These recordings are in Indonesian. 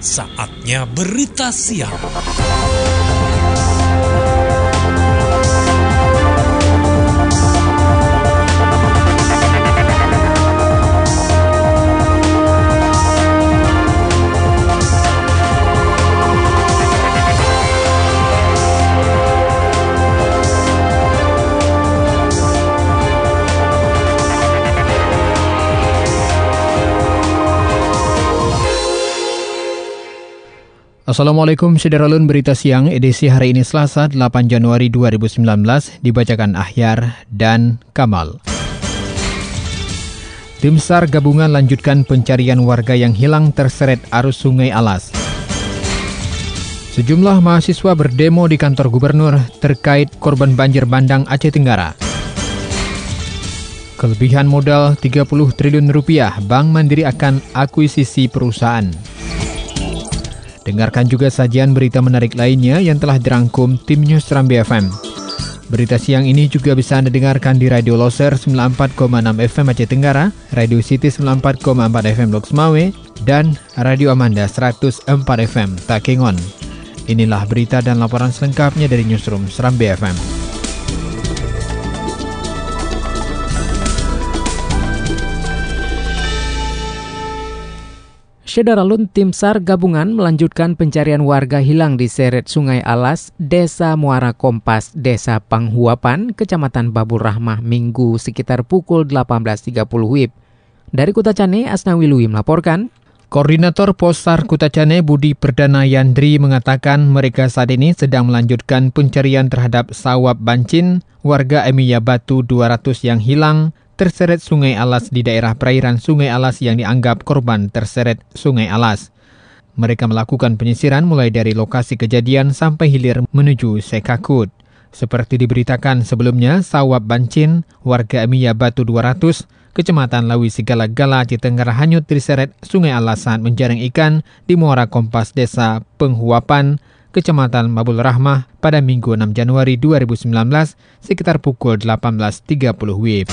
Saatnya berita siang. Assalamualaikum Syederalun, berita siang edisi hari ini Selasa 8 Januari 2019 dibacakan Ahyar dan Kamal. Tim SAR gabungan lanjutkan pencarian warga yang hilang terseret arus Sungai Alas. Sejumlah mahasiswa berdemo di kantor gubernur terkait korban banjir bandang Aceh Tenggara. Kelebihan modal 30 triliun rupiah, Bank Mandiri akan akuisisi perusahaan. Dengarkan juga sajian berita menarik lainnya yang telah dirangkum tim News Serambi FM. Berita siang ini juga bisa Anda dengarkan di Radio Loser 94,6 FM Aceh Tenggara, Radio City 94,4 FM Lok Semawe, dan Radio Amanda 104 FM Takengon. Inilah berita dan laporan selengkapnya dari Newsroom Serambi FM. Syederalun, tim SAR gabungan melanjutkan pencarian warga hilang di seret Sungai Alas, Desa Muara Kompas, Desa Panghuapan, Kecamatan Babul Rahmah, Minggu sekitar pukul 18.30 WIB. Dari Kutacane, Asnawi Lui melaporkan. Koordinator Pos SAR Kutacane Budi Perdana Yandri mengatakan mereka saat ini sedang melanjutkan pencarian terhadap Sawab Bancin, warga Emiya Batu 200 yang hilang terseret Sungai Alas di daerah perairan Sungai Alas yang dianggap korban terseret Sungai Alas. Mereka melakukan penyisiran mulai dari lokasi kejadian sampai hilir menuju Sekakut. Seperti diberitakan sebelumnya, Sawab Bancin, warga Emiya Batu 200, Kecamatan Lawi Sigala-Gala, Aceh Tenggara hanyut terseret Sungai Alas saat menjaring ikan di Muara Kompas Desa Penghuapan, Kecamatan Babul Rahmah pada Minggu 6 Januari 2019 sekitar pukul 18.30 WIB.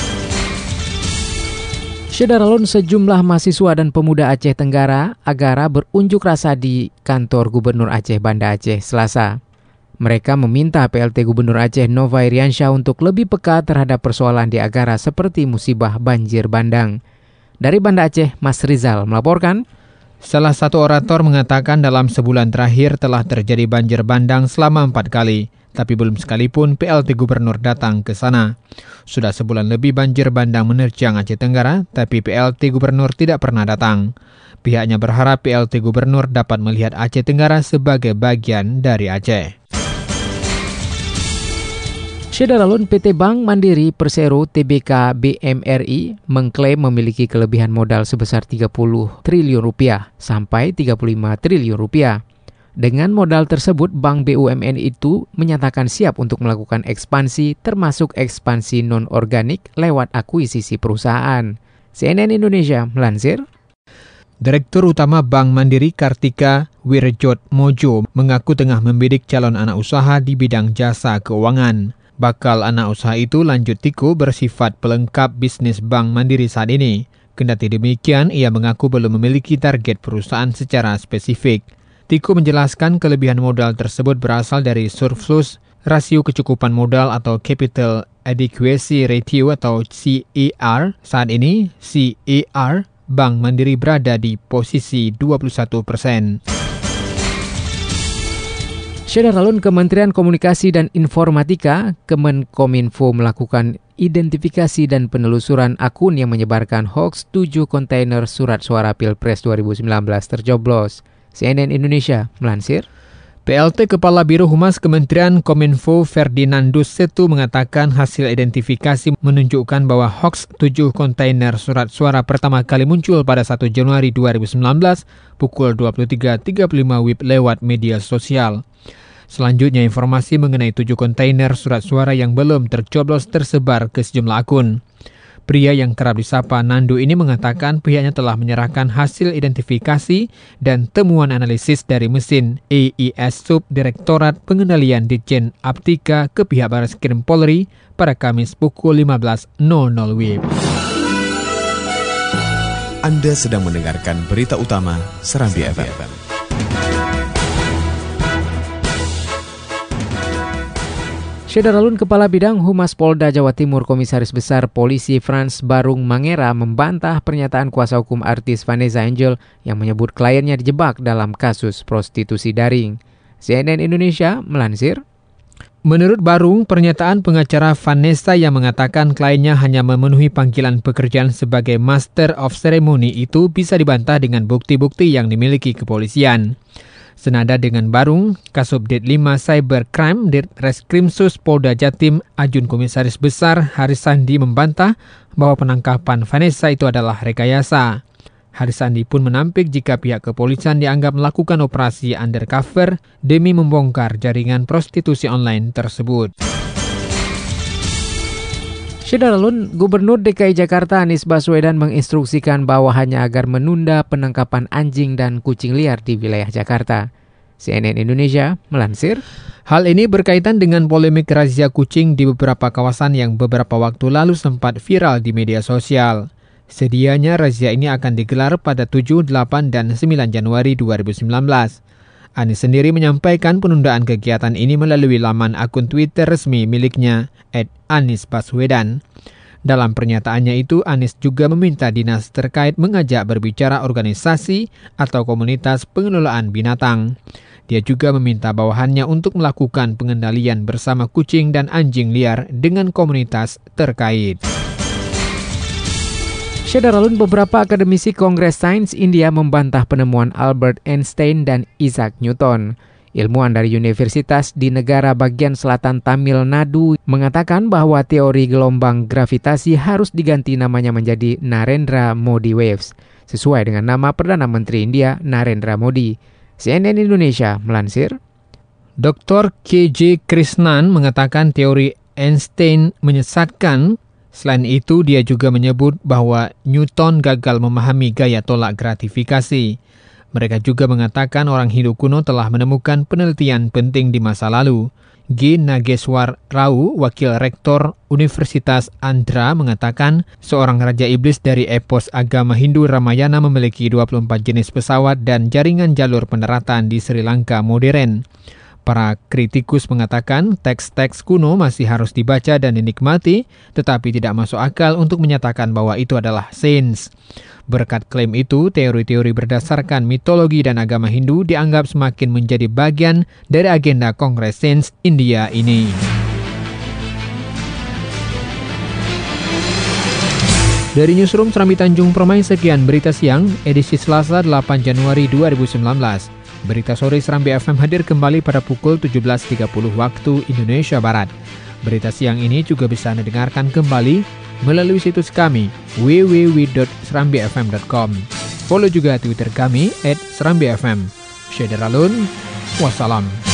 Syederalun, sejumlah mahasiswa dan pemuda Aceh Tenggara Agara berunjuk rasa di kantor Gubernur Aceh Banda Aceh Selasa. Mereka meminta PLT Gubernur Aceh Nova Iriansyah untuk lebih peka terhadap persoalan di Agara seperti musibah banjir bandang. Dari Banda Aceh, Mas Rizal melaporkan. Salah satu orator mengatakan dalam sebulan terakhir telah terjadi banjir bandang selama 4 kali. Tapi belum sekalipun PLT Gubernur datang ke sana. Sudah sebulan lebih banjir bandang menerjang Aceh Tenggara, tapi PLT Gubernur tidak pernah datang. Pihaknya berharap PLT Gubernur dapat melihat Aceh Tenggara sebagai bagian dari Aceh. Syederalun, PT Bank Mandiri Persero Tbk BMRI mengklaim memiliki kelebihan modal sebesar 30 triliun rupiah sampai 35 triliun rupiah. Dengan modal tersebut, Bank BUMN itu menyatakan siap untuk melakukan ekspansi, termasuk ekspansi non-organik lewat akuisisi perusahaan. CNN Indonesia melansir. Direktur Utama Bank Mandiri Kartika Wirjotmojo mengaku tengah membidik calon anak usaha di bidang jasa keuangan. Bakal anak usaha itu lanjut Tiko bersifat pelengkap bisnis Bank Mandiri saat ini. Kendati demikian, ia mengaku belum memiliki target perusahaan secara spesifik. Tiko menjelaskan kelebihan modal tersebut berasal dari surplus rasio kecukupan modal atau Capital Adequacy Ratio atau CAR. Saat ini, CAR Bank Mandiri berada di posisi 21%. Syederalun, Kementerian Komunikasi dan Informatika Kemenkominfo melakukan identifikasi dan penelusuran akun yang menyebarkan hoaks 7 kontainer surat suara Pilpres 2019 terjoblos. CNN Indonesia melansir. PLT Kepala Biro Humas Kementerian Kominfo Ferdinandus Setu mengatakan hasil identifikasi menunjukkan bahwa hoaks 7 kontainer surat suara pertama kali muncul pada 1 Januari 2019 pukul 23.35 WIB lewat media sosial. Selanjutnya, informasi mengenai 7 kontainer surat suara yang belum tercoblos tersebar ke sejumlah akun. Pria yang kerap disapa Nandu ini mengatakan pihaknya telah menyerahkan hasil identifikasi dan temuan analisis dari mesin AIS Subdirektorat Pengendalian Ditjen Aptika ke pihak Bareskrim Polri pada Kamis pukul 15.00 WIB. Anda sedang mendengarkan berita utama Serambi FM. Syederalun Kepala Bidang Humas Polda Jawa Timur Komisaris Besar Polisi Frans Barung Mangera membantah pernyataan kuasa hukum artis Vanessa Angel yang menyebut kliennya dijebak dalam kasus prostitusi daring. CNN Indonesia melansir, menurut Barung, pernyataan pengacara Vanessa yang mengatakan kliennya hanya memenuhi panggilan pekerjaan sebagai Master of Ceremony itu bisa dibantah dengan bukti-bukti yang dimiliki kepolisian. Senada dengan Barung, Kasubdit 5 Cybercrime Ditreskrimsus Polda Jatim Ajun Komisaris Besar Haris Sandi membantah bahwa penangkapan Vanessa itu adalah rekayasa. Haris Sandi pun menampik jika pihak kepolisian dianggap melakukan operasi undercover demi membongkar jaringan prostitusi online tersebut. Syederalun, Gubernur DKI Jakarta Anies Baswedan menginstruksikan bawahannya agar menunda penangkapan anjing dan kucing liar di wilayah Jakarta. CNN Indonesia melansir, hal ini berkaitan dengan polemik razia kucing di beberapa kawasan yang beberapa waktu lalu sempat viral di media sosial. Sedianya razia ini akan digelar pada 7, 8, dan 9 Januari 2019. Anies sendiri menyampaikan penundaan kegiatan ini melalui laman akun Twitter resmi miliknya, @AnisBaswedan. Dalam pernyataannya itu, Anies juga meminta dinas terkait mengajak berbicara organisasi atau komunitas pengelolaan binatang. Dia juga meminta bawahannya untuk melakukan pengendalian bersama kucing dan anjing liar dengan komunitas terkait. Syederalun, beberapa akademisi Kongres Sains India membantah penemuan Albert Einstein dan Isaac Newton. Ilmuwan dari universitas di negara bagian selatan Tamil Nadu mengatakan bahwa teori gelombang gravitasi harus diganti namanya menjadi Narendra Modi Waves, sesuai dengan nama Perdana Menteri India Narendra Modi. CNN Indonesia melansir, Dr. K.J. Krishnan mengatakan teori Einstein menyesatkan. Selain itu, dia juga menyebut bahwa Newton gagal memahami gaya tolak gratifikasi. Mereka juga mengatakan orang Hindu kuno telah menemukan penelitian penting di masa lalu. G. Nageswar Rao, wakil rektor Universitas Andhra, mengatakan seorang raja iblis dari epos agama Hindu Ramayana memiliki 24 jenis pesawat dan jaringan jalur pendaratan di Sri Lanka modern. Para kritikus mengatakan teks-teks kuno masih harus dibaca dan dinikmati, tetapi tidak masuk akal untuk menyatakan bahwa itu adalah sains. Berkat klaim itu, teori-teori berdasarkan mitologi dan agama Hindu dianggap semakin menjadi bagian dari agenda Kongres Sains India ini. Dari Newsroom Serambi Tanjung Permai, sekian berita siang, edisi Selasa 8 Januari 2019. Berita sore Serambi FM hadir kembali pada pukul 17.30 waktu Indonesia Barat. Berita siang ini juga bisa Anda dengarkan kembali melalui situs kami www.serambifm.com. Follow juga Twitter kami @serambifm. Syederalun, wassalam.